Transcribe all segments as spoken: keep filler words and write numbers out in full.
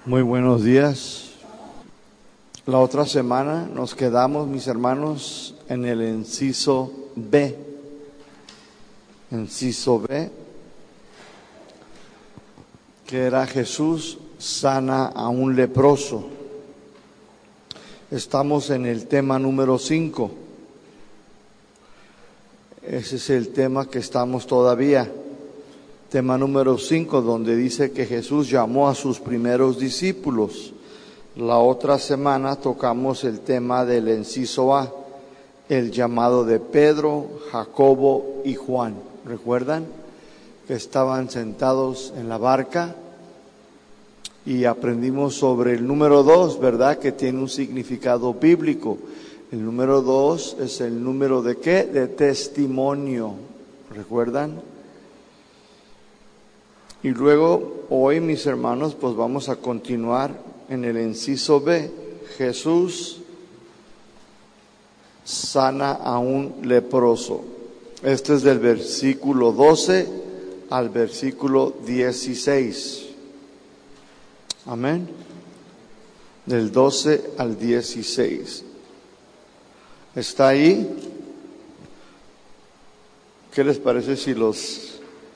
Muy buenos días. La otra semana nos quedamos, mis hermanos, en el inciso B. Inciso B, que era Jesús sana a un leproso. Estamos en el tema número cinco. Ese es el tema que estamos todavía. Tema número cinco, donde dice que Jesús llamó a sus primeros discípulos. La otra semana tocamos el tema del inciso A, el llamado de Pedro, Jacobo y Juan. ¿Recuerdan? Que estaban sentados en la barca y aprendimos sobre el número dos, ¿verdad? Que tiene un significado bíblico. El número dos es el número de ¿qué? De testimonio. ¿Recuerdan? Y luego, hoy, mis hermanos, pues vamos a continuar en el inciso B. Jesús sana a un leproso. Este es del versículo doce al versículo dieciséis. Amén. Del doce al dieciséis. ¿Está ahí? ¿Qué les parece si los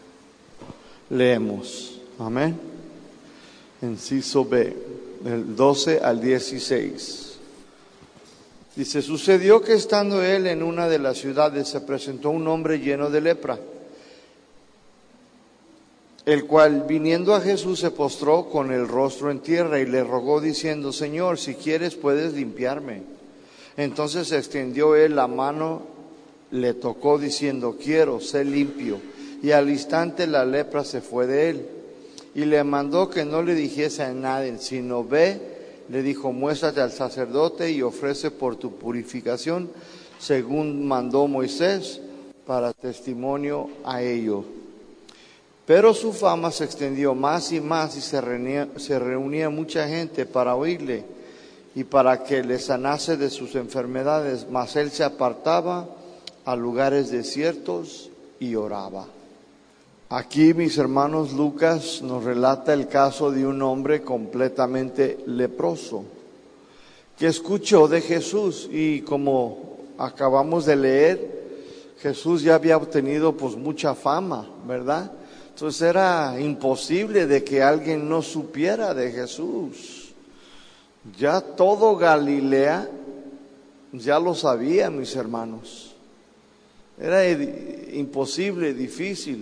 leemos? Amén. Inciso B, del doce al dieciséis. Dice: sucedió que estando él en una de las ciudades se presentó un hombre lleno de lepra, el cual viniendo a Jesús se postró con el rostro en tierra y le rogó diciendo: Señor, si quieres puedes limpiarme. Entonces extendió él la mano, le tocó diciendo: quiero, sé limpio. Y al instante la lepra se fue de él. Y le mandó que no le dijese a nadie, sino ve, le dijo: muéstrate al sacerdote y ofrece por tu purificación, según mandó Moisés, para testimonio a ellos. Pero su fama se extendió más y más y se reunía, se reunía mucha gente para oírle y para que le sanase de sus enfermedades. Mas él se apartaba a lugares desiertos y oraba. Aquí, mis hermanos, Lucas nos relata el caso de un hombre completamente leproso que escuchó de Jesús, y como acabamos de leer, Jesús ya había obtenido pues mucha fama, ¿verdad? Entonces era imposible de que alguien no supiera de Jesús. Ya todo Galilea ya lo sabía, mis hermanos. Era imposible, difícil.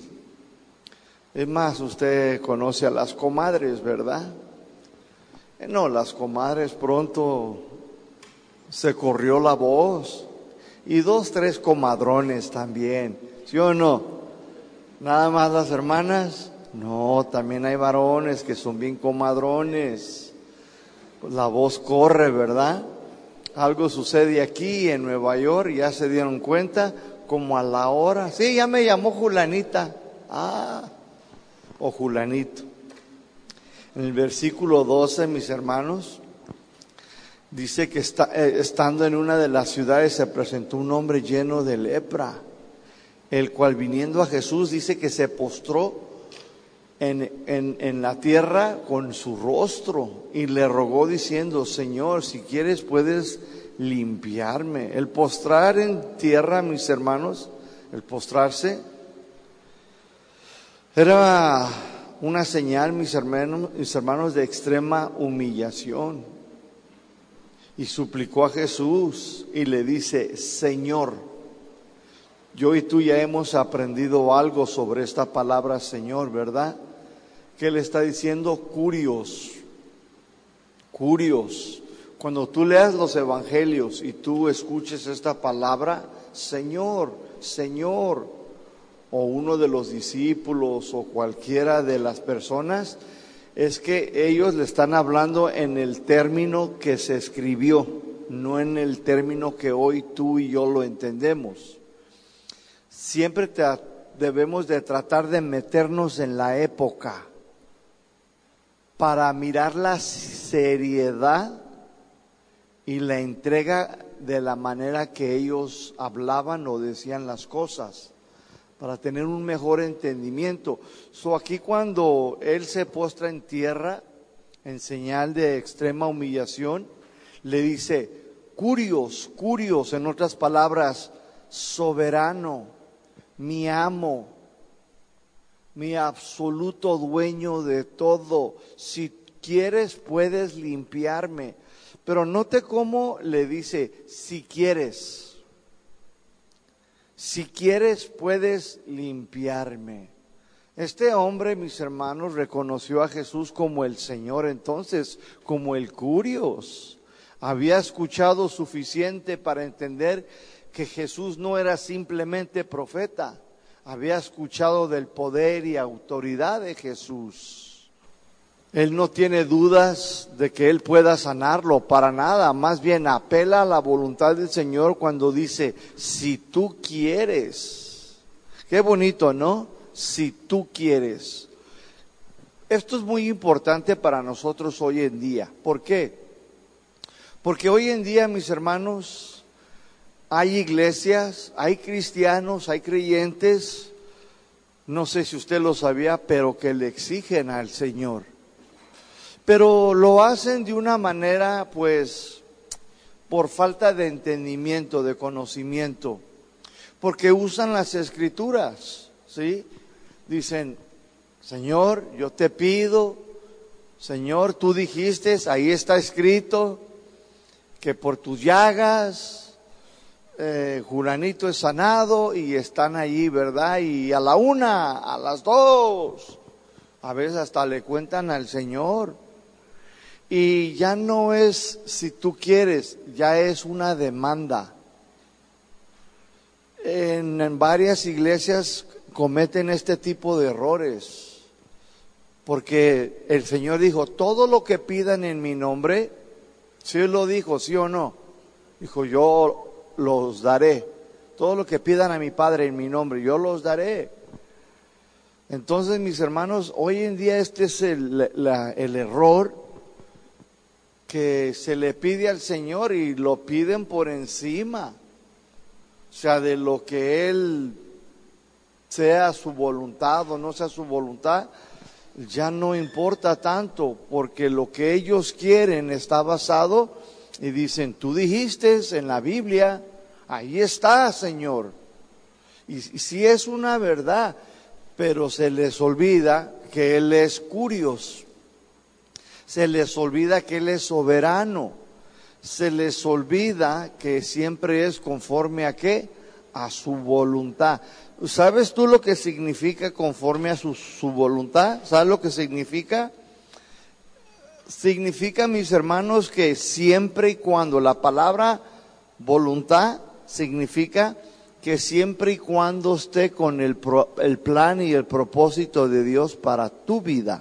Es más, usted conoce a las comadres, ¿verdad? Eh, no, las comadres pronto se corrió la voz. Y dos, tres comadrones también, ¿sí o no? Nada más las hermanas. No, también hay varones que son bien comadrones. Pues la voz corre, ¿verdad? Algo sucede aquí en Nueva York, ya se dieron cuenta, como a la hora. Sí, ya me llamó Julanita. Ah, o Julanito. En el versículo doce, mis hermanos, dice que está, eh, estando en una de las ciudades se presentó un hombre lleno de lepra, el cual viniendo a Jesús dice que se postró en, en, en la tierra con su rostro y le rogó diciendo: Señor, si quieres puedes limpiarme. El postrar en tierra, mis hermanos, el postrarse, era una señal, mis hermanos, mis hermanos, de extrema humillación. Y suplicó a Jesús y le dice: Señor. Yo y tú ya hemos aprendido algo sobre esta palabra Señor, ¿verdad? Que le está diciendo curios, curios. Cuando tú leas los evangelios y tú escuches esta palabra, Señor, Señor, o uno de los discípulos o cualquiera de las personas, es que ellos le están hablando en el término que se escribió, no en el término que hoy tú y yo lo entendemos. Siempre te, debemos de tratar de meternos en la época para mirar la seriedad y la entrega de la manera que ellos hablaban o decían las cosas, para tener un mejor entendimiento. So, aquí cuando él se postra en tierra, en señal de extrema humillación, le dice, curios, curios, en otras palabras, soberano, mi amo, mi absoluto dueño de todo, si quieres puedes limpiarme. Pero note cómo le dice, si quieres, si quieres puedes limpiarme. Este hombre, mis hermanos, reconoció a Jesús como el Señor, entonces, como el curios. Había escuchado suficiente para entender que Jesús no era simplemente profeta. Había escuchado del poder y autoridad de Jesús. Él no tiene dudas de que Él pueda sanarlo, para nada. Más bien apela a la voluntad del Señor cuando dice, si tú quieres. Qué bonito, ¿no? Si tú quieres. Esto es muy importante para nosotros hoy en día. ¿Por qué? Porque hoy en día, mis hermanos, hay iglesias, hay cristianos, hay creyentes, no sé si usted lo sabía, pero que le exigen al Señor. Pero lo hacen de una manera, pues, por falta de entendimiento, de conocimiento, porque usan las Escrituras, ¿sí? Dicen, Señor, yo te pido, Señor, tú dijiste, ahí está escrito, que por tus llagas, eh, Julanito es sanado, y están allí, ¿verdad? Y a la una, a las dos, a veces hasta le cuentan al Señor. Y ya no es si tú quieres, ya es una demanda. En, en varias iglesias cometen este tipo de errores, porque el Señor dijo, todo lo que pidan en mi nombre, si Él lo dijo, sí o no, dijo, yo los daré, todo lo que pidan a mi Padre en mi nombre, yo los daré. Entonces, mis hermanos, hoy en día este es el, la, el error que se le pide al Señor y lo piden por encima, o sea, de lo que Él sea su voluntad o no sea su voluntad, ya no importa tanto, porque lo que ellos quieren está basado, y dicen, tú dijiste en la Biblia, ahí está, Señor. Y, y sí es una verdad, pero se les olvida que Él es curios, se les olvida que Él es soberano, se les olvida que siempre es conforme a qué, a su voluntad. ¿Sabes tú lo que significa conforme a su, su voluntad? ¿Sabes lo que significa? Significa, mis hermanos, que siempre y cuando, la palabra voluntad significa que siempre y cuando esté con el, pro, el plan y el propósito de Dios para tu vida.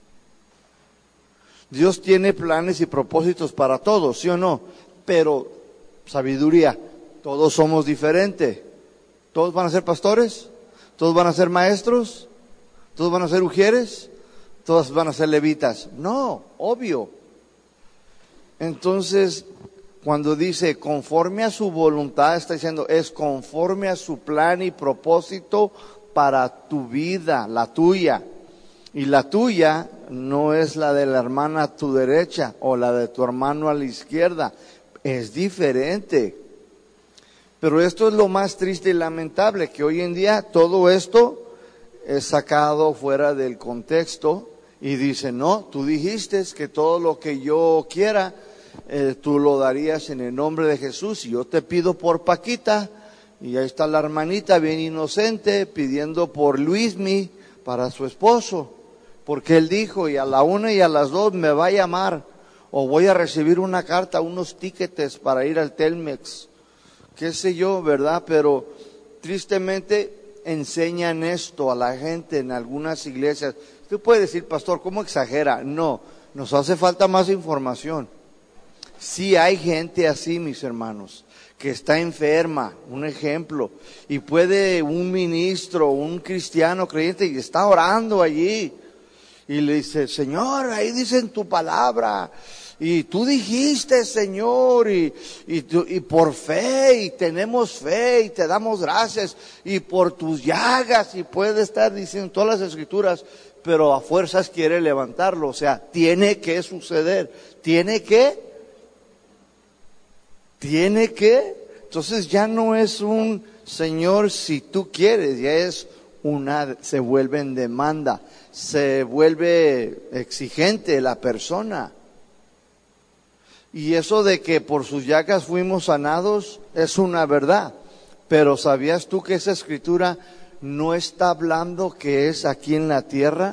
Dios tiene planes y propósitos para todos, ¿sí o no? Pero, sabiduría, todos somos diferentes. ¿Todos van a ser pastores? ¿Todos van a ser maestros? ¿Todos van a ser ujieres? ¿Todos van a ser levitas? No, obvio. Entonces, cuando dice conforme a su voluntad, está diciendo es conforme a su plan y propósito para tu vida, la tuya. Y la tuya no es la de la hermana a tu derecha o la de tu hermano a la izquierda, es diferente. Pero esto es lo más triste y lamentable, que hoy en día todo esto es sacado fuera del contexto y dice, no, tú dijiste que todo lo que yo quiera, eh, tú lo darías en el nombre de Jesús, y yo te pido por Paquita, y ahí está la hermanita bien inocente pidiendo por Luismi para su esposo, porque él dijo, y a la una y a las dos me va a llamar, o voy a recibir una carta, unos tickets para ir al Telmex, qué sé yo, ¿verdad? Pero tristemente enseñan esto a la gente en algunas iglesias. Usted puede decir, pastor, ¿cómo exagera? No, nos hace falta más información. Sí hay gente así, mis hermanos, que está enferma, un ejemplo, y puede un ministro, un cristiano creyente, y está orando allí, y le dice, Señor, ahí dicen tu palabra, y tú dijiste, Señor, y, y, tu, y por fe, y tenemos fe, y te damos gracias, y por tus llagas, y puede estar diciendo todas las escrituras, pero a fuerzas quiere levantarlo. O sea, tiene que suceder, tiene que, tiene que. Entonces ya no es un Señor si tú quieres, ya es una, se vuelve en demanda, se vuelve exigente la persona. Y eso de que por sus llagas fuimos sanados es una verdad. Pero ¿sabías tú que esa escritura no está hablando que es aquí en la tierra?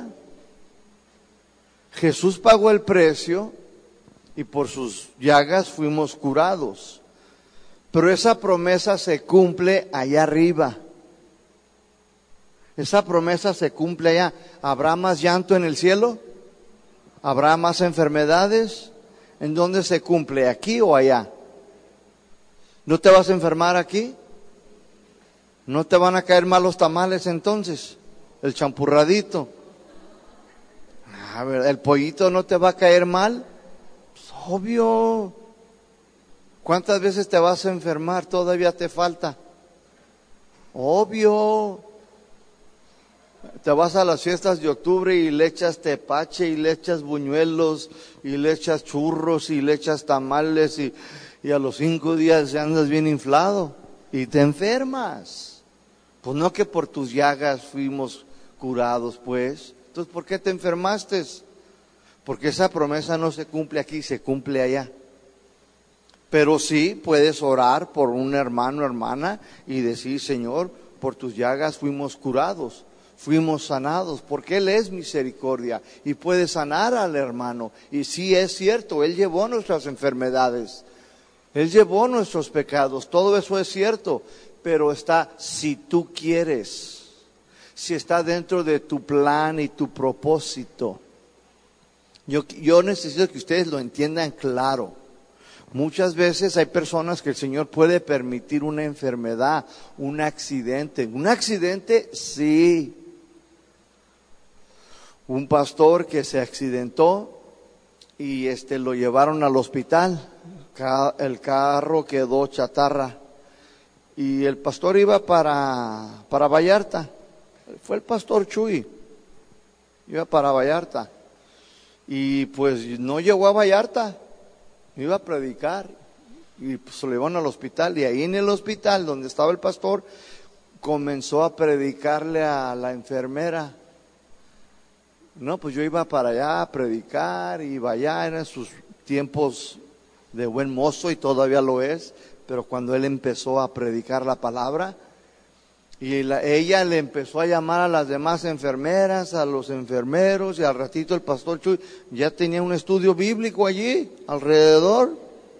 Jesús pagó el precio y por sus llagas fuimos curados. Pero esa promesa se cumple allá arriba. Esa promesa se cumple allá. ¿Habrá más llanto en el cielo? ¿Habrá más enfermedades? ¿En dónde se cumple? ¿Aquí o allá? ¿No te vas a enfermar aquí? ¿No te van a caer mal los tamales entonces? El champurradito. A ver, ¿el pollito no te va a caer mal? Pues obvio. ¿Cuántas veces te vas a enfermar? Todavía te falta. Obvio. Te vas a las fiestas de octubre y le echas tepache y le echas buñuelos y le echas churros y le echas tamales y, y a los cinco días ya andas bien inflado y te enfermas. Pues no que por tus llagas fuimos curados, pues. Entonces, ¿por qué te enfermaste? Porque esa promesa no se cumple aquí, se cumple allá. Pero sí puedes orar por un hermano, hermana y decir, Señor, por tus llagas fuimos curados. Fuimos sanados, porque Él es misericordia y puede sanar al hermano. Y sí es cierto, Él llevó nuestras enfermedades, Él llevó nuestros pecados, todo eso es cierto, pero está si tú quieres, si está dentro de tu plan y tu propósito. Yo, yo necesito que ustedes lo entiendan claro. Muchas veces hay personas que el Señor puede permitir una enfermedad, un accidente. Un accidente, sí. Un pastor que se accidentó y este lo llevaron al hospital. El carro quedó chatarra y el pastor iba para para Vallarta. Fue el pastor Chuy. Iba para Vallarta y pues no llegó a Vallarta. Iba a predicar y pues lo llevaron al hospital y ahí en el hospital donde estaba el pastor comenzó a predicarle a la enfermera. No, pues yo iba para allá a predicar, iba allá, eran sus tiempos de buen mozo y todavía lo es, pero cuando él empezó a predicar la palabra, y la, ella le empezó a llamar a las demás enfermeras, a los enfermeros, y al ratito el pastor Chuy ya tenía un estudio bíblico allí, alrededor,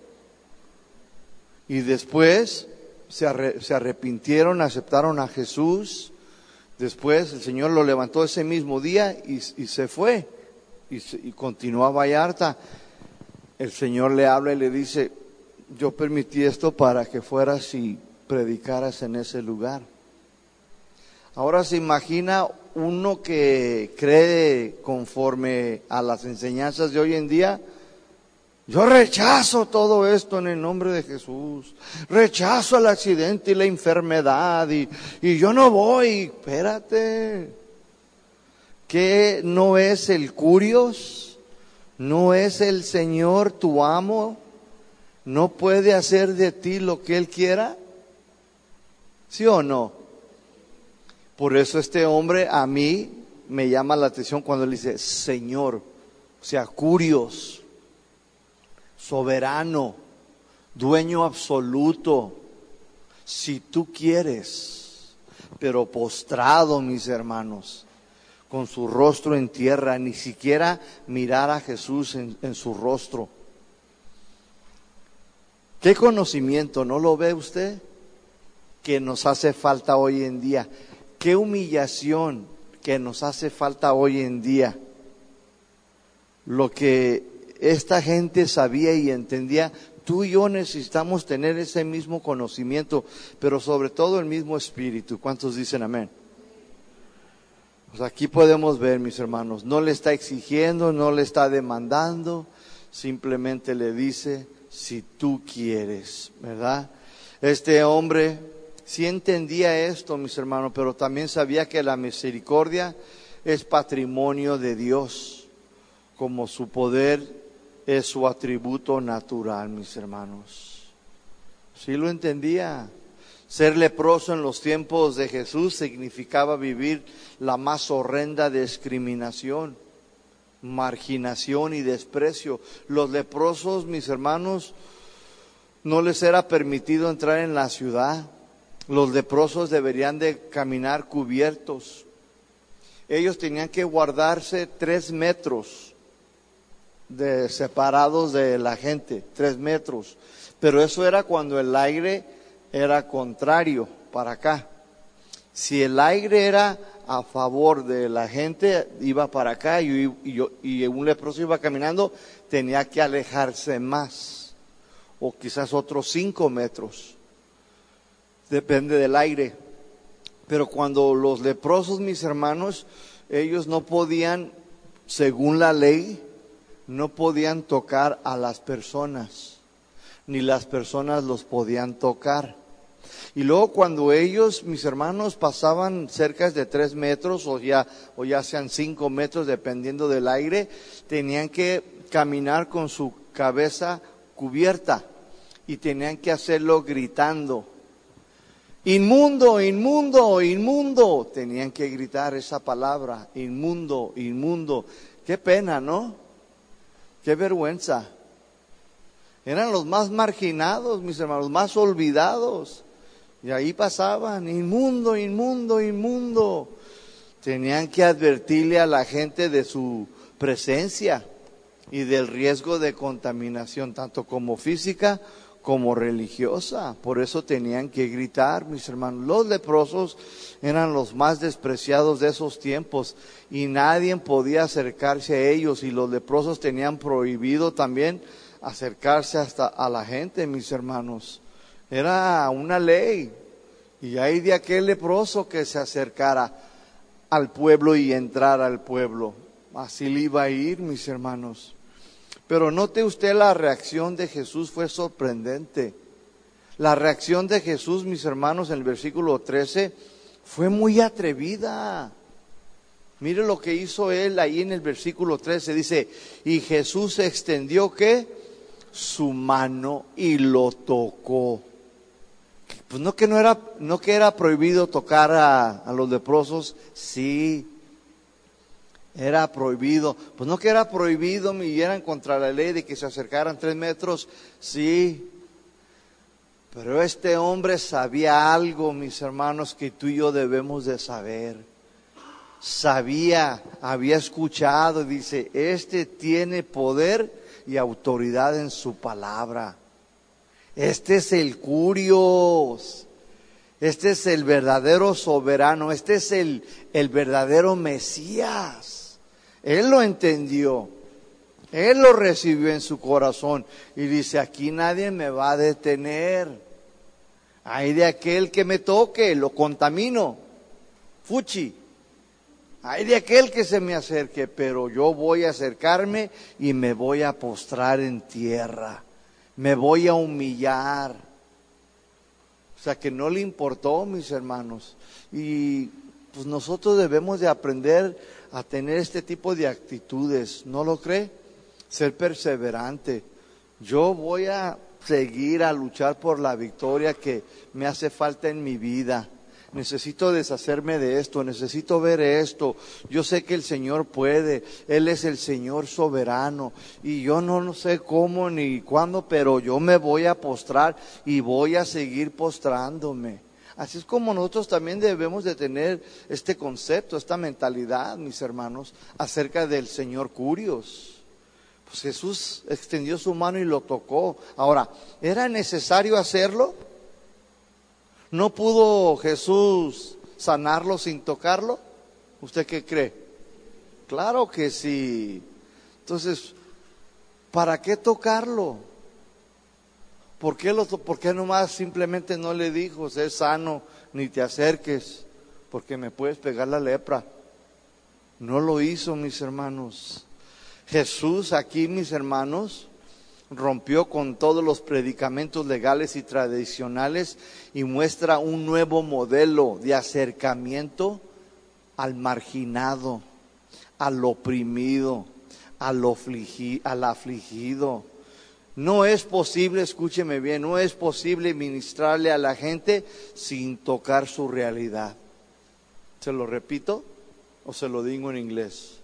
y después se, arre, se arrepintieron, aceptaron a Jesús. Después el Señor lo levantó ese mismo día y, y se fue y, y continuó a Vallarta. El Señor le habla y le dice, yo permití esto para que fueras y predicaras en ese lugar. Ahora se imagina uno que cree conforme a las enseñanzas de hoy en día. Yo rechazo todo esto en el nombre de Jesús. Rechazo el accidente y la enfermedad y, y yo no voy. Espérate. ¿Qué no es el Curios? ¿No es el Señor tu amo? ¿No puede hacer de ti lo que Él quiera? ¿Sí o no? Por eso este hombre a mí me llama la atención cuando él dice Señor, o sea, Curios. Soberano, dueño absoluto, si tú quieres, pero postrado, mis hermanos, con su rostro en tierra, ni siquiera mirar a Jesús en, en su rostro. ¿Qué conocimiento, no lo ve usted? Que nos hace falta hoy en día. ¿Qué humillación que nos hace falta hoy en día? Lo que esta gente sabía y entendía, tú y yo necesitamos tener ese mismo conocimiento, pero sobre todo el mismo espíritu. ¿Cuántos dicen amén? Pues aquí podemos ver, mis hermanos, no le está exigiendo, no le está demandando, simplemente le dice, si tú quieres, ¿verdad? Este hombre sí entendía esto, mis hermanos, pero también sabía que la misericordia es patrimonio de Dios, como su poder es su atributo natural, mis hermanos. ¿Sí lo entendía? Ser leproso en los tiempos de Jesús significaba vivir la más horrenda discriminación, marginación y desprecio. Los leprosos, mis hermanos, no les era permitido entrar en la ciudad. Los leprosos deberían de caminar cubiertos. Ellos tenían que guardarse tres metros de separados de la gente, tres metros. Pero eso era cuando el aire era contrario para acá. Si el aire era a favor de la gente, iba para acá y, y, y un leproso iba caminando, tenía que alejarse más, o quizás otros cinco metros, depende del aire. Pero cuando los leprosos, mis hermanos, ellos no podían, según la ley, no podían tocar a las personas, ni las personas los podían tocar. Y luego cuando ellos, mis hermanos, pasaban cerca de tres metros o ya, o ya sean cinco metros, dependiendo del aire, tenían que caminar con su cabeza cubierta y tenían que hacerlo gritando. Inmundo, inmundo, inmundo. Tenían que gritar esa palabra, inmundo, inmundo. Qué pena, ¿no? Qué vergüenza. Eran los más marginados, mis hermanos, los más olvidados. Y ahí pasaban, inmundo, inmundo, inmundo. Tenían que advertirle a la gente de su presencia y del riesgo de contaminación, tanto como física como religiosa. Por eso tenían que gritar, mis hermanos. Los leprosos eran los más despreciados de esos tiempos y nadie podía acercarse a ellos, y los leprosos tenían prohibido también acercarse hasta a la gente, mis hermanos. Era una ley, y hay de aquel leproso que se acercara al pueblo y entrara al pueblo. Así le iba a ir, mis hermanos. Pero note usted, la reacción de Jesús fue sorprendente. La reacción de Jesús, mis hermanos, en el versículo trece, fue muy atrevida. Mire lo que hizo él ahí en el versículo trece, dice, y Jesús extendió, ¿qué? Su mano y lo tocó. Pues no que no era, no que era prohibido tocar a, a los leprosos, sí, era prohibido. Pues no que era prohibido y eran contra la ley de que se acercaran tres metros, sí. Pero este hombre sabía algo, mis hermanos, que tú y yo debemos de saber. Sabía, había escuchado, dice, este tiene poder y autoridad en su palabra. Este es el Curios, este es el verdadero soberano, este es el, el verdadero Mesías. Él lo entendió, él lo recibió en su corazón y dice, aquí nadie me va a detener. Hay de aquel que me toque, lo contamino, fuchi. Hay de aquel que se me acerque, pero yo voy a acercarme y me voy a postrar en tierra. Me voy a humillar. O sea que no le importó, mis hermanos. Y pues nosotros debemos de aprender a tener este tipo de actitudes. ¿No lo cree? Ser perseverante. Yo voy a seguir a luchar por la victoria que me hace falta en mi vida. Necesito deshacerme de esto, necesito ver esto. Yo sé que el Señor puede, Él es el Señor soberano y yo no, no sé cómo ni cuándo, pero yo me voy a postrar y voy a seguir postrándome. Así es como nosotros también debemos de tener este concepto, esta mentalidad, mis hermanos, acerca del Señor Curios. Pues Jesús extendió su mano y lo tocó. Ahora, ¿era necesario hacerlo? ¿No pudo Jesús sanarlo sin tocarlo? ¿Usted qué cree? Claro que sí. Entonces, ¿para qué tocarlo? ¿Por qué, lo, por qué nomás simplemente no le dijo, sé sano, ni te acerques, porque me puedes pegar la lepra? No lo hizo, mis hermanos. Jesús aquí, mis hermanos, rompió con todos los predicamentos legales y tradicionales y muestra un nuevo modelo de acercamiento al marginado, al oprimido, al, afligi, al afligido. No es posible, escúcheme bien, no es posible ministrarle a la gente sin tocar su realidad. ¿Se lo repito o se lo digo en inglés?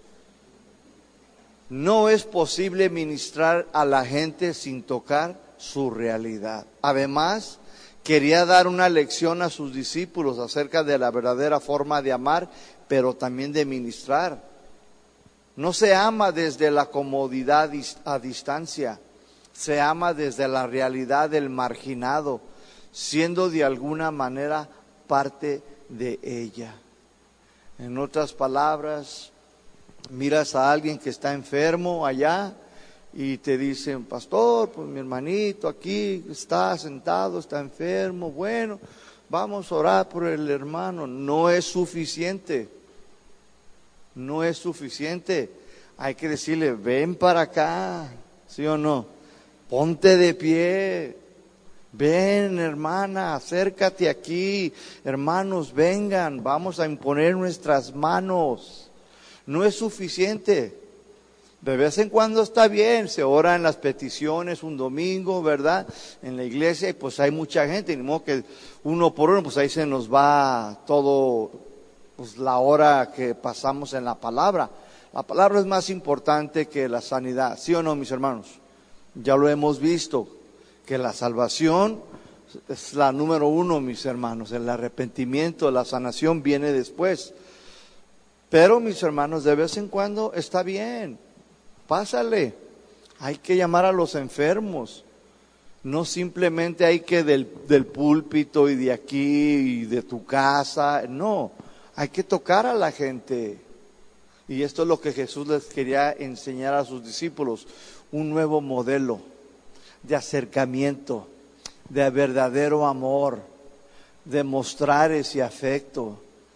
No es posible ministrar a la gente sin tocar su realidad. Además, quería dar una lección a sus discípulos acerca de la verdadera forma de amar, pero también de ministrar. No se ama desde la comodidad a distancia, se ama desde la realidad del marginado, siendo de alguna manera parte de ella. En otras palabras, miras a alguien que está enfermo allá y te dicen, pastor, pues mi hermanito aquí está sentado, está enfermo, bueno, vamos a orar por el hermano. No es suficiente, no es suficiente. Hay que decirle, ven para acá, ¿sí o no? Ponte de pie, ven hermana, acércate aquí, hermanos vengan, vamos a imponer nuestras manos. No es suficiente. De vez en cuando está bien, se ora en las peticiones un domingo, ¿verdad? En la iglesia, y pues hay mucha gente, ni modo que uno por uno, pues ahí se nos va todo, pues la hora que pasamos en la palabra. La palabra es más importante que la sanidad, ¿sí o no, mis hermanos? Ya lo hemos visto, que la salvación es la número uno, mis hermanos. El arrepentimiento, la sanación viene después. Pero, mis hermanos, de vez en cuando está bien, pásale. Hay que llamar a los enfermos. No simplemente hay que del, del púlpito y de aquí y de tu casa. No, hay que tocar a la gente. Y esto es lo que Jesús les quería enseñar a sus discípulos. Un nuevo modelo de acercamiento, de verdadero amor, de mostrar ese afecto.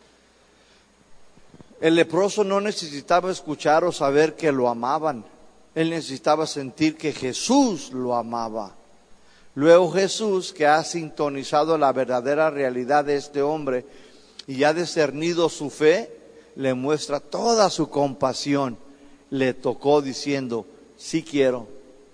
El leproso no necesitaba escuchar o saber que lo amaban. Él necesitaba sentir que Jesús lo amaba. Luego Jesús, que ha sintonizado la verdadera realidad de este hombre y ha discernido su fe, le muestra toda su compasión. Le tocó diciendo, sí quiero,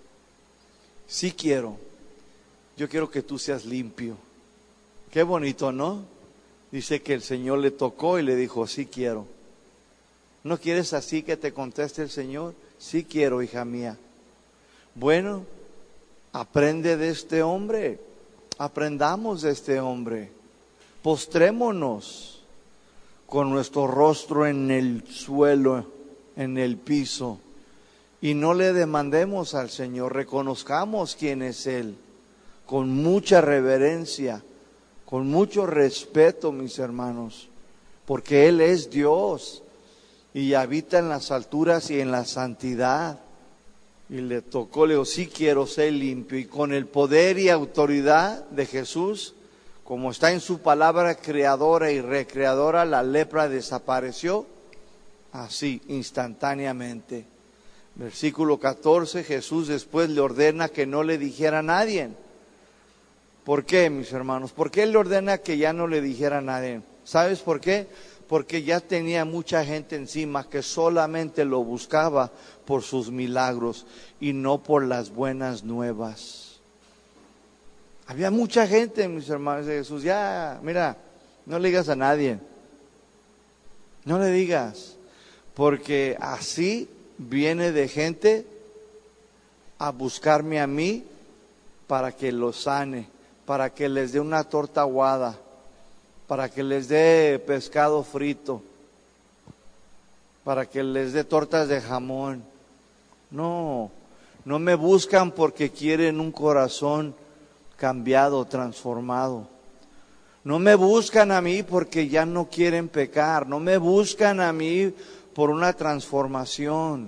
sí quiero, yo quiero que tú seas limpio. Qué bonito, ¿no? Dice que el Señor le tocó y le dijo, sí quiero. ¿No quieres así que te conteste el Señor? Sí quiero, hija mía. Bueno, aprende de este hombre, aprendamos de este hombre, postrémonos con nuestro rostro en el suelo, en el piso, y no le demandemos al Señor, reconozcamos quién es Él, con mucha reverencia, con mucho respeto, mis hermanos, porque Él es Dios y habita en las alturas y en la santidad. Y le tocó, le dijo, sí quiero ser limpio. Y con el poder y autoridad de Jesús, como está en su palabra creadora y recreadora, la lepra desapareció así, instantáneamente. Versículo catorce, Jesús después le ordena que no le dijera a nadie. ¿Por qué, mis hermanos? ¿Por qué le ordena que ya no le dijera a nadie? ¿Sabes por qué? Porque ya tenía mucha gente encima que solamente lo buscaba por sus milagros y no por las buenas nuevas. Había mucha gente, mis hermanos de Jesús. Ya, mira, no le digas a nadie. No le digas. Porque así viene de gente a buscarme a mí para que los sane, para que les dé una torta aguada, para que les dé pescado frito, para que les dé tortas de jamón. No, no me buscan porque quieren un corazón cambiado, transformado. No me buscan a mí porque ya no quieren pecar. No me buscan a mí por una transformación.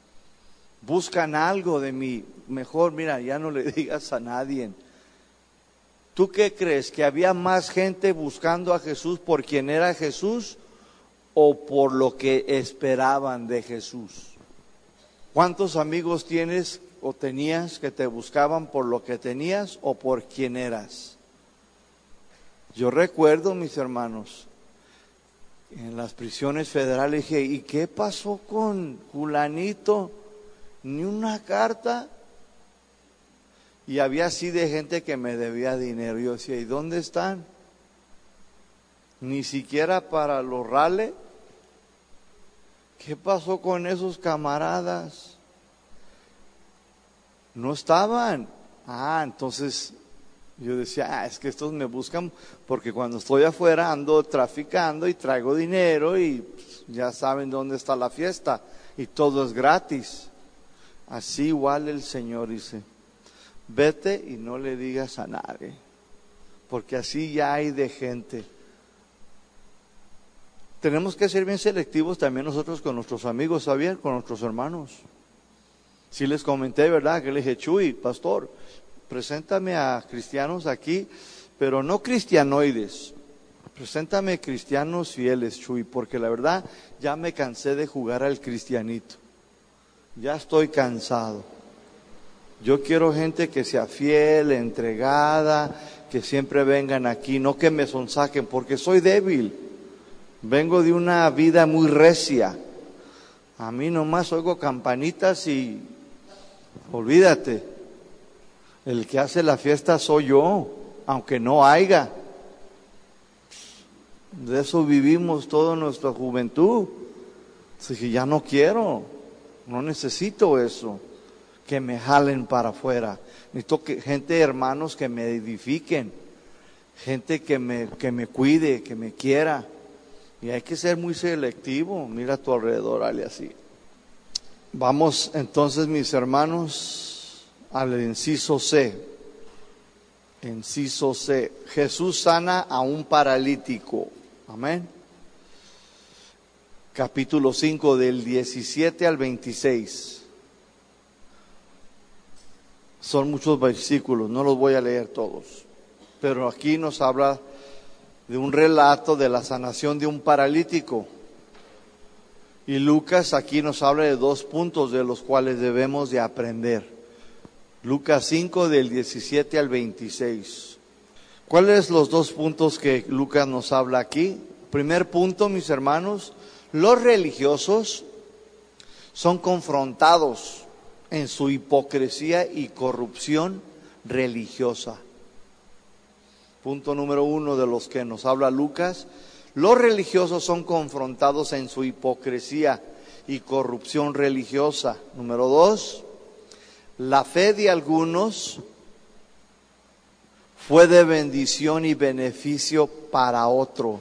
Buscan algo de mí. Mejor, mira, ya no le digas a nadie. ¿Tú qué crees? ¿Que había más gente buscando a Jesús por quien era Jesús o por lo que esperaban de Jesús? ¿Cuántos amigos tienes o tenías que te buscaban por lo que tenías o por quién eras? Yo recuerdo, mis hermanos, en las prisiones federales. Dije, ¿y qué pasó con fulanito? Ni una carta. Y había así de gente que me debía dinero. Yo decía, ¿y dónde están? Ni siquiera para los rales. ¿Qué pasó con esos camaradas? No estaban. Ah, entonces yo decía, ah, es que estos me buscan porque cuando estoy afuera ando traficando y traigo dinero y pues, ya saben dónde está la fiesta y todo es gratis. Así igual el Señor dice, vete y no le digas a nadie, porque así ya hay de gente. Tenemos que ser bien selectivos también nosotros con nuestros amigos, ¿sabían? Con nuestros hermanos. Sí les comenté, ¿verdad? Que le dije, Chuy, pastor, preséntame a cristianos aquí, pero no cristianoides. Preséntame cristianos fieles, Chuy, porque la verdad ya me cansé de jugar al cristianito. Ya estoy cansado. Yo quiero gente que sea fiel, entregada, que siempre vengan aquí, no que me sonsaquen, porque soy débil. Vengo de una vida muy recia. A mí nomás oigo campanitas y olvídate. El que hace la fiesta soy yo, aunque no haya. De eso vivimos toda nuestra juventud. Así que ya no quiero, no necesito eso, que me jalen para afuera. Necesito que, gente, hermanos, que me edifiquen, gente que me, que me cuide, que me quiera. Y hay que ser muy selectivo. Mira a tu alrededor, hale así. Vamos entonces, mis hermanos, al inciso C. Inciso C. Jesús sana a un paralítico. Amén. Capítulo cinco, del diecisiete al veintiséis. Son muchos versículos, no los voy a leer todos. Pero aquí nos habla de un relato de la sanación de un paralítico. Y Lucas aquí nos habla de dos puntos de los cuales debemos de aprender. Lucas cinco, del diecisiete al veintiséis. ¿Cuáles son los dos puntos que Lucas nos habla aquí? Primer punto, mis hermanos, los religiosos son confrontados en su hipocresía y corrupción religiosa. Punto número uno de los que nos habla Lucas. Los religiosos son confrontados en su hipocresía y corrupción religiosa. Número dos, la fe de algunos fue de bendición y beneficio para otro.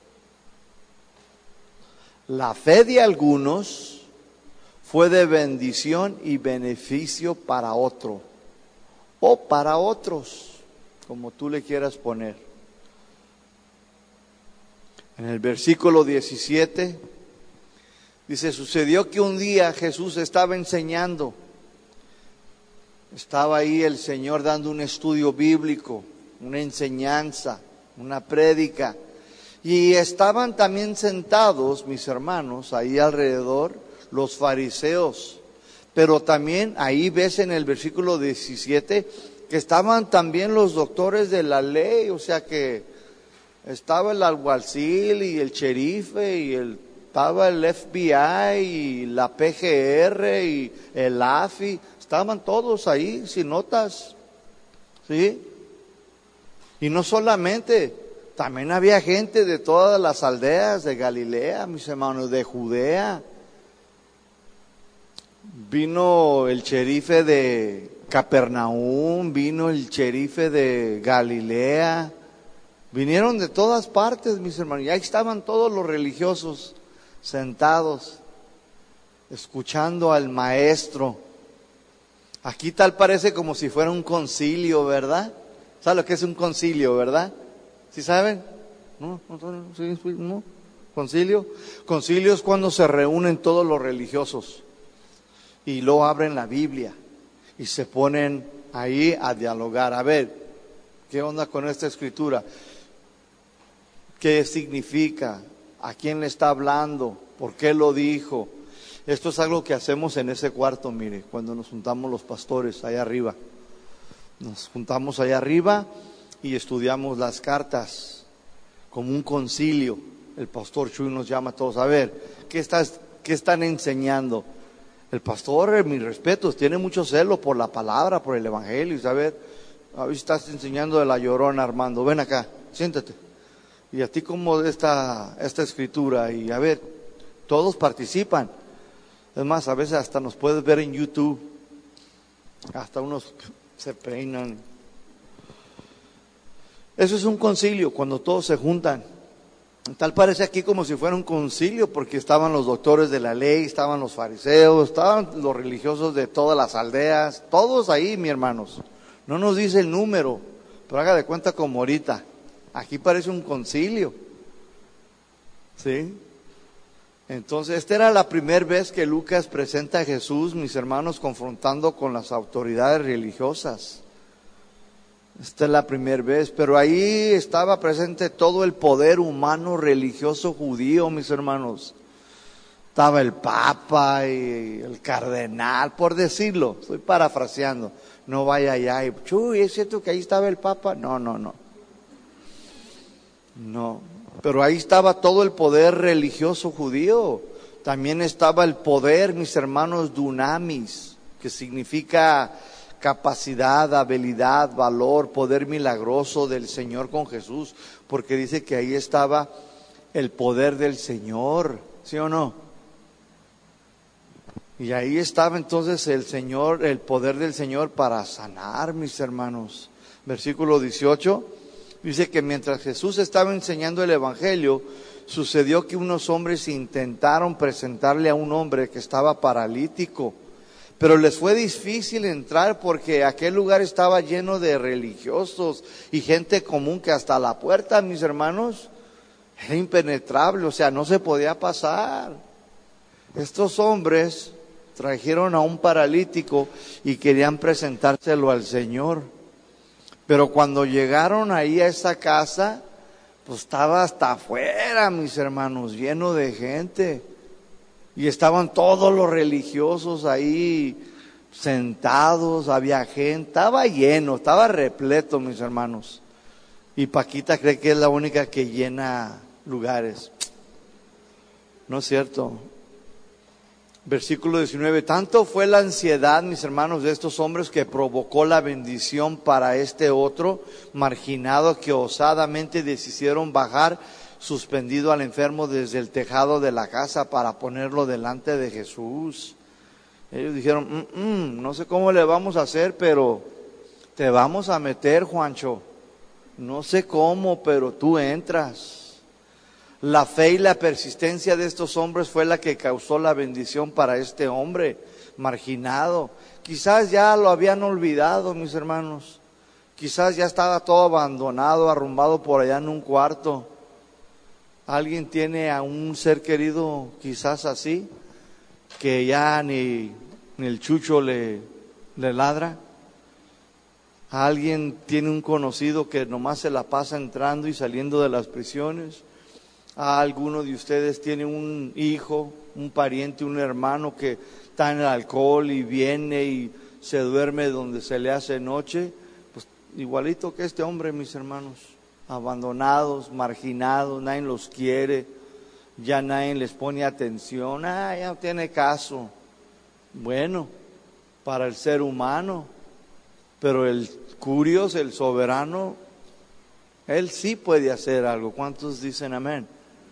La fe de algunos fue de bendición y beneficio para otro, o para otros, como tú le quieras poner. En el versículo diecisiete dice, sucedió que un día Jesús estaba enseñando. Estaba ahí el Señor dando un estudio bíblico, una enseñanza, una prédica. Y estaban también sentados, mis hermanos, ahí alrededor, los fariseos. Pero también ahí ves en el versículo diecisiete que estaban también los doctores de la ley, o sea que estaba el alguacil y el sherife y el, estaba el F B I y la P G R y el A F I, estaban todos ahí sin notas, ¿sí? Y no solamente, también había gente de todas las aldeas de Galilea, mis hermanos, de Judea. Vino el sherife de Capernaum, vino el sherife de Galilea, vinieron de todas partes, mis hermanos, y ahí estaban todos los religiosos sentados, escuchando al maestro. Aquí tal parece como si fuera un concilio, ¿verdad? ¿Saben lo que es un concilio, verdad? ¿Sí saben? ¿No? ¿Sí? ¿No? ¿Concilio? Concilio es cuando se reúnen todos los religiosos y luego abren la Biblia y se ponen ahí a dialogar. A ver, ¿qué onda con esta escritura? ¿Qué significa? ¿A quién le está hablando? ¿Por qué lo dijo? Esto es algo que hacemos en ese cuarto, mire, cuando nos juntamos los pastores allá arriba. Nos juntamos allá arriba y estudiamos las cartas como un concilio. el pastor Chuy nos llama a todos, a ver, ¿qué, estás, qué están enseñando? El pastor, mis respetos, tiene mucho celo por la palabra, por el evangelio, y a ver, a ver si estás enseñando de la Llorona, Armando, ven acá, siéntate. Y a ti como esta, esta escritura, y a ver, todos participan. Es más, a veces hasta nos puedes ver en YouTube, hasta unos se peinan. Eso es un concilio, cuando todos se juntan. Tal parece aquí como si fuera un concilio, porque estaban los doctores de la ley, estaban los fariseos, estaban los religiosos de todas las aldeas, todos ahí, mis hermanos. No nos dice el número, pero haga de cuenta como ahorita. Aquí parece un concilio. ¿Sí? Entonces, esta era la primera vez que Lucas presenta a Jesús, mis hermanos, confrontando con las autoridades religiosas. Esta es la primera vez, pero ahí estaba presente todo el poder humano religioso judío, mis hermanos. Estaba el Papa y el cardenal, por decirlo, estoy parafraseando. No vaya allá y, chuy, ¿es cierto que ahí estaba el Papa? No, no, no. No, pero ahí estaba todo el poder religioso judío. También estaba el poder, mis hermanos, dunamis, que significa capacidad, habilidad, valor, poder milagroso del Señor con Jesús, porque dice que ahí estaba el poder del Señor, ¿sí o no? Y ahí estaba entonces el Señor, el poder del Señor para sanar, mis hermanos. Versículo dieciocho, dice que mientras Jesús estaba enseñando el Evangelio, sucedió que unos hombres intentaron presentarle a un hombre que estaba paralítico. Pero les fue difícil entrar porque aquel lugar estaba lleno de religiosos y gente común que hasta la puerta, mis hermanos, era impenetrable, o sea, no se podía pasar. Estos hombres trajeron a un paralítico y querían presentárselo al Señor. Pero cuando llegaron ahí a esa casa, pues estaba hasta afuera, mis hermanos, lleno de gente. Y estaban todos los religiosos ahí sentados, había gente, estaba lleno, estaba repleto, mis hermanos. Y Paquita cree que es la única que llena lugares. No es cierto. Versículo diecinueve, tanto fue la ansiedad, mis hermanos, de estos hombres que provocó la bendición para este otro marginado que osadamente decidieron bajar suspendido al enfermo desde el tejado de la casa para ponerlo delante de Jesús. Ellos dijeron, mm, mm, no sé cómo le vamos a hacer, pero te vamos a meter, Juancho. No sé cómo, pero tú entras. La fe y la persistencia de estos hombres fue la que causó la bendición para este hombre marginado. Quizás ya lo habían olvidado, mis hermanos. Quizás ya estaba todo abandonado, arrumbado por allá en un cuarto. ¿Alguien tiene a un ser querido quizás así? Que ya ni, ni el chucho le, le ladra. ¿Alguien tiene un conocido que nomás se la pasa entrando y saliendo de las prisiones? ¿A alguno de ustedes tiene un hijo, un pariente, un hermano que está en el alcohol y viene y se duerme donde se le hace noche? Pues igualito que este hombre, mis hermanos. Abandonados, marginados, nadie los quiere, ya nadie les pone atención, ah, ya no tiene caso. Bueno, para el ser humano, pero el Curios, el soberano, él sí puede hacer algo. ¿Cuántos dicen amén?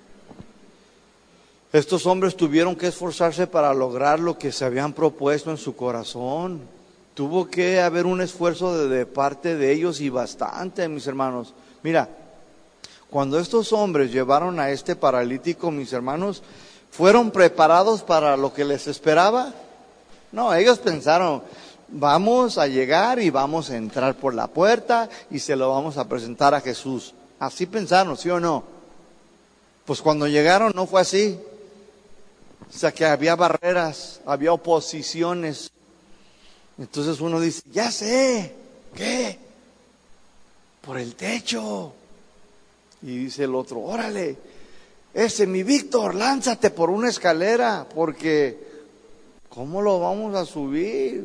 Estos hombres tuvieron que esforzarse para lograr lo que se habían propuesto en su corazón. Tuvo que haber un esfuerzo de, de parte de ellos y bastante, mis hermanos. Mira, cuando estos hombres llevaron a este paralítico, mis hermanos, ¿fueron preparados para lo que les esperaba? No, ellos pensaron, vamos a llegar y vamos a entrar por la puerta y se lo vamos a presentar a Jesús. Así pensaron, ¿sí o no? Pues cuando llegaron no fue así. O sea que había barreras, había oposiciones. Entonces uno dice, ya sé, ¿qué? Por el techo. Y dice el otro, órale, ese mi Víctor, lánzate por una escalera, porque ¿cómo lo vamos a subir?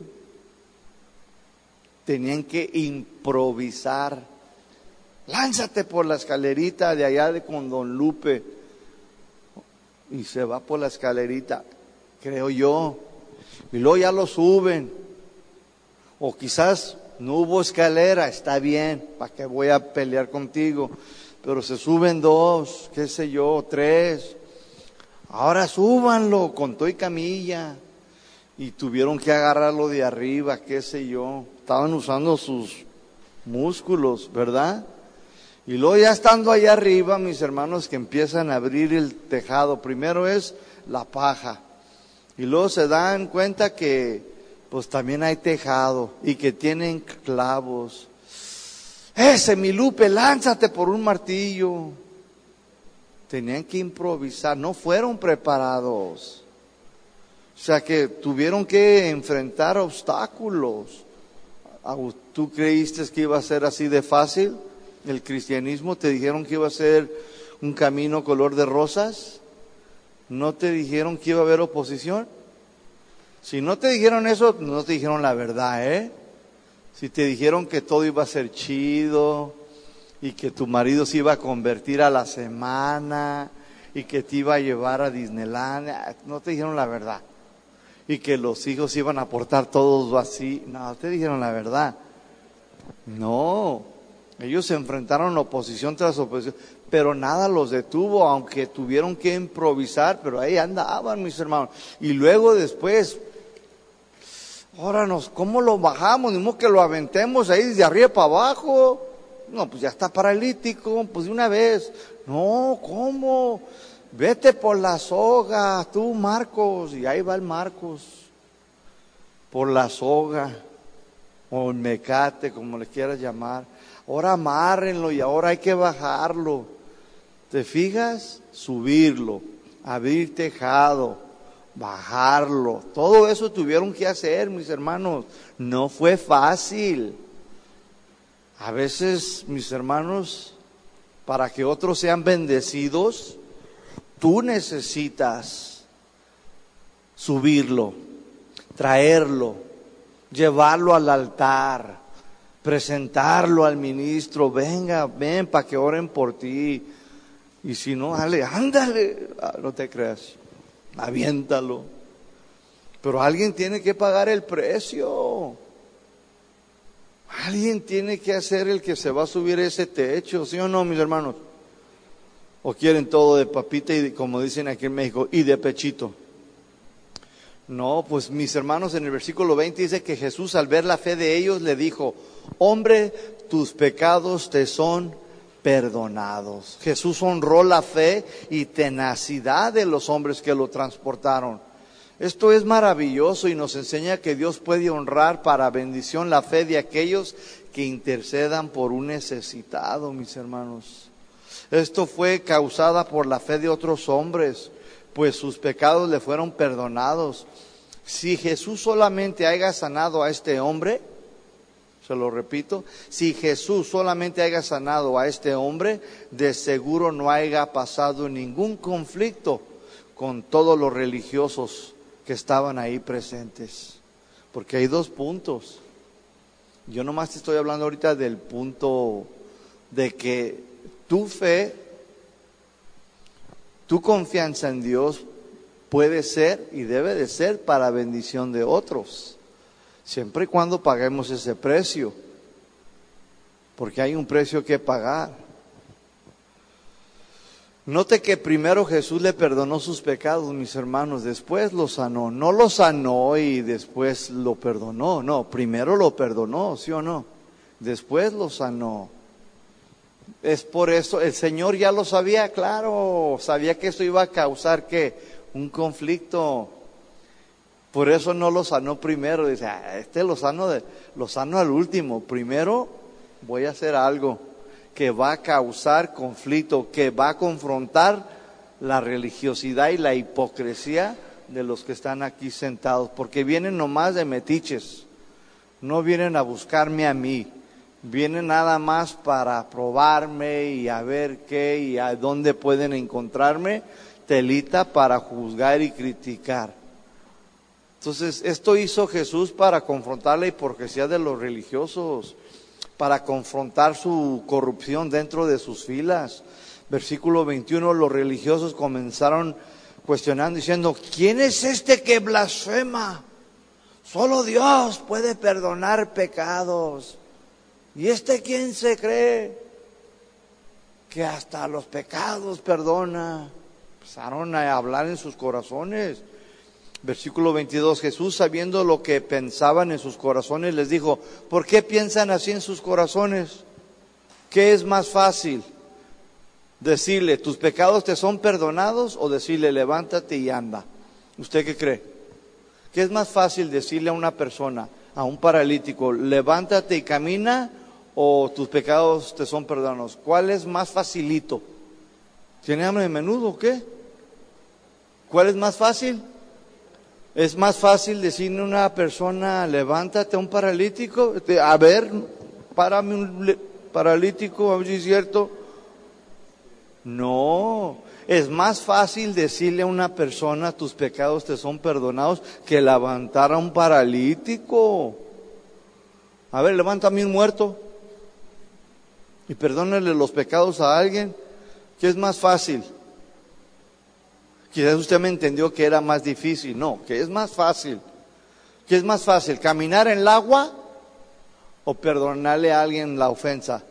Tenían que improvisar. Lánzate por la escalerita de allá de con Don Lupe. y se va por la escalerita, creo yo, y luego ya lo suben, o quizás no hubo escalera, está bien, ¿para qué voy a pelear contigo? Pero se suben dos, qué sé yo, tres, ahora súbanlo con todo y camilla, y tuvieron que agarrarlo de arriba, qué sé yo, estaban usando sus músculos, ¿verdad? Y luego ya estando allá arriba, mis hermanos, que empiezan a abrir el tejado, primero es la paja, y luego se dan cuenta que pues también hay tejado y que tienen clavos. Ese mi Lupe, lánzate por un martillo. Tenían que improvisar, no fueron preparados. O sea que tuvieron que enfrentar obstáculos. ¿Tú creíste que iba a ser así de fácil? El cristianismo, te dijeron que iba a ser un camino color de rosas. ¿No te dijeron que iba a haber oposición? Si no te dijeron eso, no te dijeron la verdad, ¿eh? Si te dijeron que todo iba a ser chido y que tu marido se iba a convertir a la semana y que te iba a llevar a Disneyland, no te dijeron la verdad. Y que los hijos iban a portar todos así, no te dijeron la verdad. No, ellos se enfrentaron oposición tras oposición, pero nada los detuvo, aunque tuvieron que improvisar, pero ahí andaban, mis hermanos. Y luego después, ahora nos, ¿cómo lo bajamos? Ni modo que lo aventemos ahí desde arriba para abajo. No, pues ya está paralítico, pues de una vez. No, ¿cómo? Vete por la soga, tú Marcos, y ahí va el Marcos, por la soga, o el mecate, como le quieras llamar. Ahora amárrenlo y ahora hay que bajarlo. ¿Te fijas? Subirlo, abrir tejado, bajarlo. Todo eso tuvieron que hacer, mis hermanos. No fue fácil. A veces, mis hermanos, para que otros sean bendecidos, tú necesitas subirlo, traerlo, llevarlo al altar, presentarlo al ministro. Venga, ven para que oren por ti. Y si no, dale, ándale, ah, no te creas, aviéntalo. Pero alguien tiene que pagar el precio. Alguien tiene que hacer el que se va a subir ese techo, ¿sí o no, mis hermanos? ¿O quieren todo de papita y, como dicen aquí en México, y de pechito? No, pues mis hermanos, en el versículo veinte dice que Jesús, al ver la fe de ellos, le dijo: hombre, tus pecados te son perdonados. Jesús honró la fe y tenacidad de los hombres que lo transportaron. Esto es maravilloso y nos enseña que Dios puede honrar para bendición la fe de aquellos que intercedan por un necesitado, mis hermanos. Esto fue causada por la fe de otros hombres, pues sus pecados le fueron perdonados. Si Jesús solamente haya sanado a este hombre, se lo repito, si Jesús solamente haya sanado a este hombre, de seguro no haya pasado ningún conflicto con todos los religiosos que estaban ahí presentes. Porque hay dos puntos. Yo nomás te estoy hablando ahorita del punto de que tu fe, tu confianza en Dios puede ser y debe de ser para bendición de otros, siempre y cuando paguemos ese precio, porque hay un precio que pagar. Note que primero Jesús le perdonó sus pecados, mis hermanos, después lo sanó. No lo sanó y después lo perdonó, no, primero lo perdonó, ¿sí o no? Después lo sanó. Es por eso, el Señor ya lo sabía, claro, sabía que esto iba a causar, ¿qué? Un conflicto. Por eso no lo sanó primero, dice, ah, este lo sano, de, lo sano al último. Primero voy a hacer algo que va a causar conflicto, que va a confrontar la religiosidad y la hipocresía de los que están aquí sentados, porque vienen nomás de metiches, no vienen a buscarme a mí, vienen nada más para probarme y a ver qué y a dónde pueden encontrarme telita para juzgar y criticar. Entonces, esto hizo Jesús para confrontar la hipocresía de los religiosos, para confrontar su corrupción dentro de sus filas. Versículo veintiuno, los religiosos comenzaron cuestionando, diciendo, ¿quién es este que blasfema? Solo Dios puede perdonar pecados. ¿Y este quién se cree? Que hasta los pecados perdona. Empezaron a hablar en sus corazones. Versículo veintidós, Jesús, sabiendo lo que pensaban en sus corazones, les dijo, ¿por qué piensan así en sus corazones? ¿Qué es más fácil? Decirle, ¿tus pecados te son perdonados? O decirle, levántate y anda. ¿Usted qué cree? ¿Qué es más fácil decirle a una persona, a un paralítico, levántate y camina? ¿O tus pecados te son perdonados? ¿Cuál es más facilito? ¿Tiene hambre de menudo o qué? ¿Cuál es más fácil? Es más fácil decirle a una persona, levántate, a un paralítico, a ver, párame un paralítico, a ver si es cierto. No, es más fácil decirle a una persona, tus pecados te son perdonados, que levantar a un paralítico. A ver, levántame un muerto y perdónale los pecados a alguien. ¿Qué es más fácil? Quizás usted me entendió que era más difícil. No, ¿qué es más fácil? ¿Qué es más fácil? ¿Caminar en el agua o perdonarle a alguien la ofensa?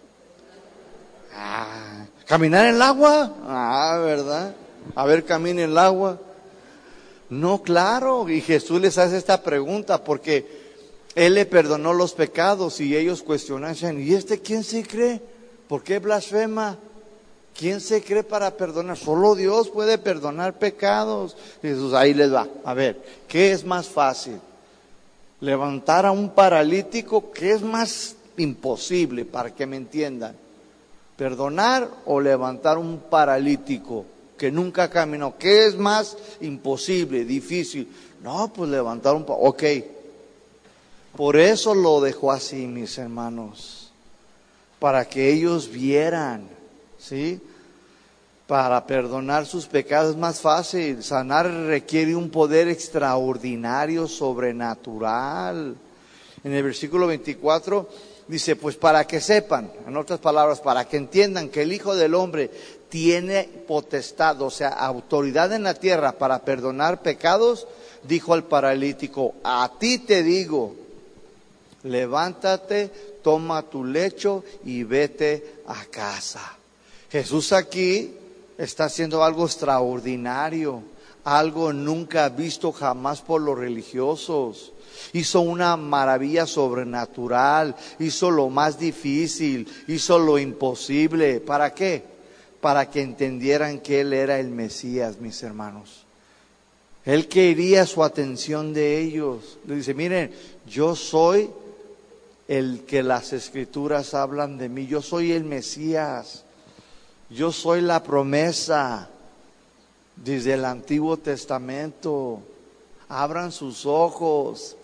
Ah, ¿caminar en el agua? Ah, ¿verdad? A ver, camine en el agua. No, claro. Y Jesús les hace esta pregunta porque Él le perdonó los pecados y ellos cuestionan, ¿y este quién se cree? ¿Por qué blasfema? ¿Quién se cree para perdonar? Solo Dios puede perdonar pecados. Jesús, ahí les va. A ver, ¿qué es más fácil? ¿Levantar a un paralítico? ¿Qué es más imposible, para que me entiendan? ¿Perdonar o levantar un paralítico que nunca caminó? ¿Qué es más imposible, difícil? No, pues levantar un paralítico. Ok. Por eso lo dejó así, mis hermanos. Para que ellos vieran. ¿Sí? Para perdonar sus pecados es más fácil. Sanar requiere un poder extraordinario, sobrenatural. En el versículo veinticuatro dice, pues para que sepan, en otras palabras, para que entiendan que el Hijo del Hombre tiene potestad, o sea, autoridad en la tierra para perdonar pecados, dijo al paralítico, a ti te digo, levántate, toma tu lecho y vete a casa. Jesús aquí está haciendo algo extraordinario, algo nunca visto jamás por los religiosos. Hizo una maravilla sobrenatural, hizo lo más difícil, hizo lo imposible. ¿Para qué? Para que entendieran que Él era el Mesías, mis hermanos. Él quería su atención de ellos. Le dice, miren, yo soy el que las Escrituras hablan de mí, yo soy el Mesías. Yo soy la promesa desde el Antiguo Testamento. Abran sus ojos.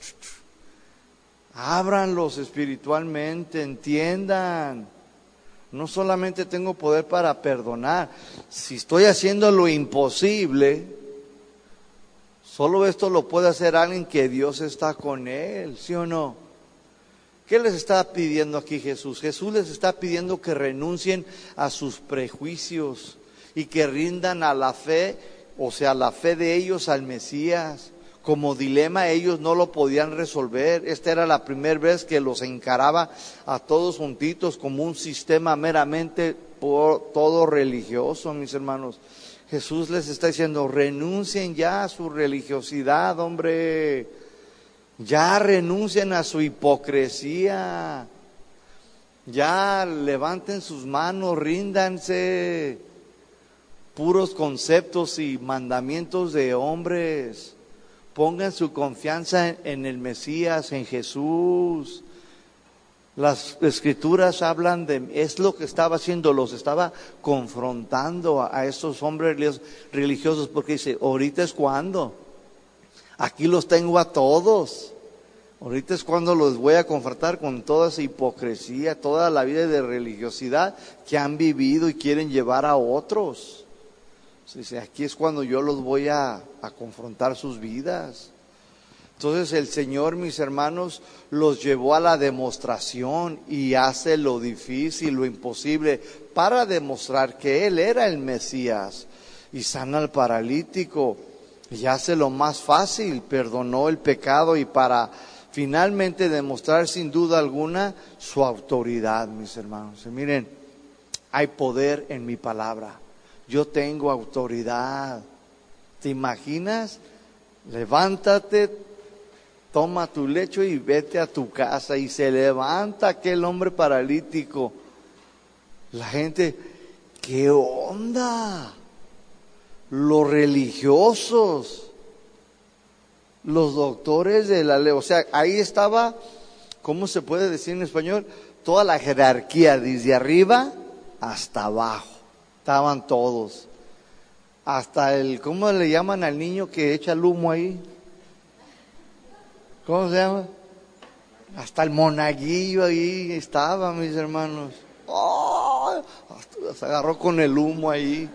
Ábranlos espiritualmente, entiendan. No solamente tengo poder para perdonar. Si estoy haciendo lo imposible, solo esto lo puede hacer alguien que Dios está con él, ¿sí o no? ¿Qué les está pidiendo aquí Jesús? Jesús les está pidiendo que renuncien a sus prejuicios y que rindan a la fe, o sea, la fe de ellos al Mesías. Como dilema ellos no lo podían resolver. Esta era la primera vez que los encaraba a todos juntitos como un sistema meramente por todo religioso, mis hermanos. Jesús les está diciendo, renuncien ya a su religiosidad, hombre. Ya renuncien a su hipocresía. Ya levanten sus manos, ríndanse. Puros conceptos y mandamientos de hombres. Pongan su confianza en, en el Mesías, en Jesús. Las Escrituras hablan de, es lo que estaba haciendo, los estaba confrontando a, a estos hombres religiosos, porque dice, ahorita es cuando. Aquí los tengo a todos. Ahorita es cuando los voy a confrontar con toda esa hipocresía, toda la vida de religiosidad que han vivido y quieren llevar a otros. Dice, aquí es cuando yo los voy a, a confrontar sus vidas. Entonces el Señor, mis hermanos, los llevó a la demostración y hace lo difícil, lo imposible, para demostrar que Él era el Mesías. y sana al paralítico y hace lo más fácil, perdonó el pecado y para finalmente demostrar sin duda alguna su autoridad, mis hermanos. Y miren, hay poder en mi palabra. Yo tengo autoridad. ¿Te imaginas? Levántate, toma tu lecho y vete a tu casa. Y se levanta aquel hombre paralítico. La gente, ¿qué onda? Los religiosos, los doctores de la ley, o sea, ahí estaba, ¿cómo se puede decir en español? Toda la jerarquía, desde arriba hasta abajo, estaban todos. Hasta el, ¿cómo le llaman al niño que echa el humo ahí? ¿Cómo se llama? Hasta el monaguillo ahí estaba, mis hermanos. ¡Oh! Se agarró con el humo ahí.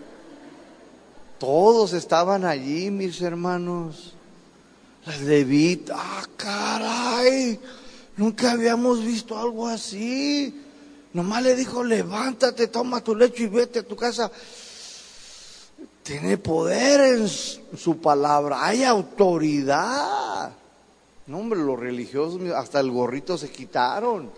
Todos estaban allí, mis hermanos. Las levitas, ¡ah, caray! Nunca habíamos visto algo así. Nomás le dijo, levántate, toma tu lecho y vete a tu casa. Tiene poder en su palabra, hay autoridad. No, hombre, los religiosos, hasta el gorrito se quitaron.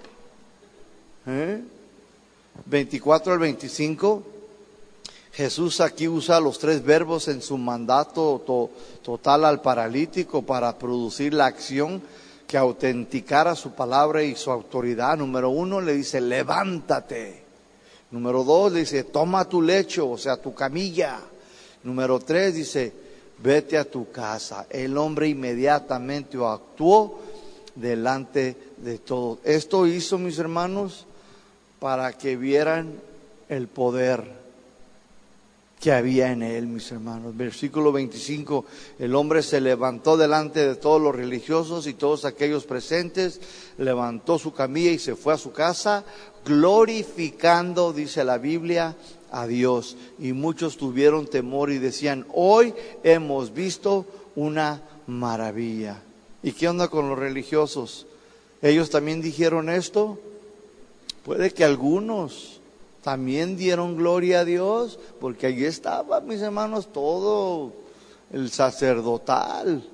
¿Eh? veinticuatro al veinticinco. Jesús aquí usa los tres verbos en su mandato to, total al paralítico para producir la acción que autenticara su palabra y su autoridad. Número uno le dice, levántate. Número dos le dice, toma tu lecho, o sea, tu camilla. Número tres dice, vete a tu casa. El hombre inmediatamente actuó delante de todos. Esto hizo, mis hermanos, para que vieran el poder que había en él, mis hermanos. Versículo veinticinco, el hombre se levantó delante de todos los religiosos y todos aquellos presentes, levantó su camilla y se fue a su casa, glorificando, dice la Biblia, a Dios. Y muchos tuvieron temor y decían, hoy hemos visto una maravilla. ¿Y qué onda con los religiosos? ¿Ellos también dijeron esto? Puede que algunos también dieron gloria a Dios, porque allí estaba, mis hermanos, todo el sacerdotal.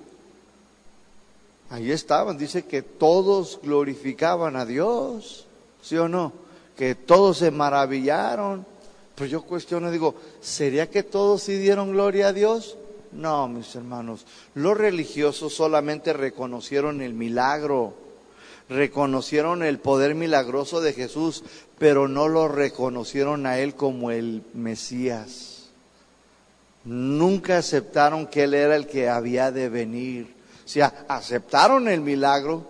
Allí estaban, dice que todos glorificaban a Dios, ¿sí o no? Que todos se maravillaron. Pues yo cuestiono, digo, ¿sería que todos sí dieron gloria a Dios? No, mis hermanos, los religiosos solamente reconocieron el milagro, reconocieron el poder milagroso de Jesús, pero no lo reconocieron a Él como el Mesías. Nunca aceptaron que Él era el que había de venir. O sea, aceptaron el milagro,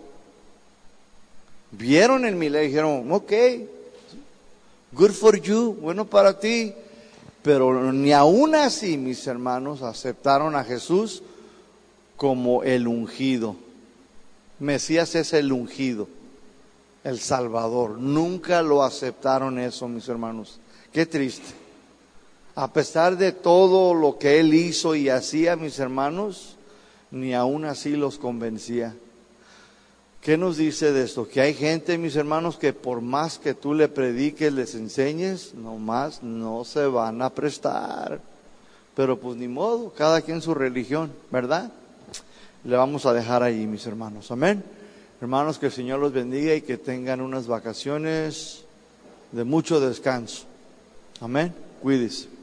vieron el milagro y dijeron, ok, good for you, bueno para ti. Pero ni aún así, mis hermanos, aceptaron a Jesús como el ungido. Mesías es el ungido, el Salvador. Nunca lo aceptaron eso, mis hermanos. Qué triste. A pesar de todo lo que Él hizo y hacía, mis hermanos, ni aún así los convencía. ¿Qué nos dice de esto? Que hay gente, mis hermanos, que por más que tú le prediques, les enseñes, nomás no se van a prestar. Pero pues ni modo, cada quien su religión, ¿verdad? Le vamos a dejar ahí, mis hermanos. Amén. Hermanos, que el Señor los bendiga y que tengan unas vacaciones de mucho descanso. Amén. Cuídese.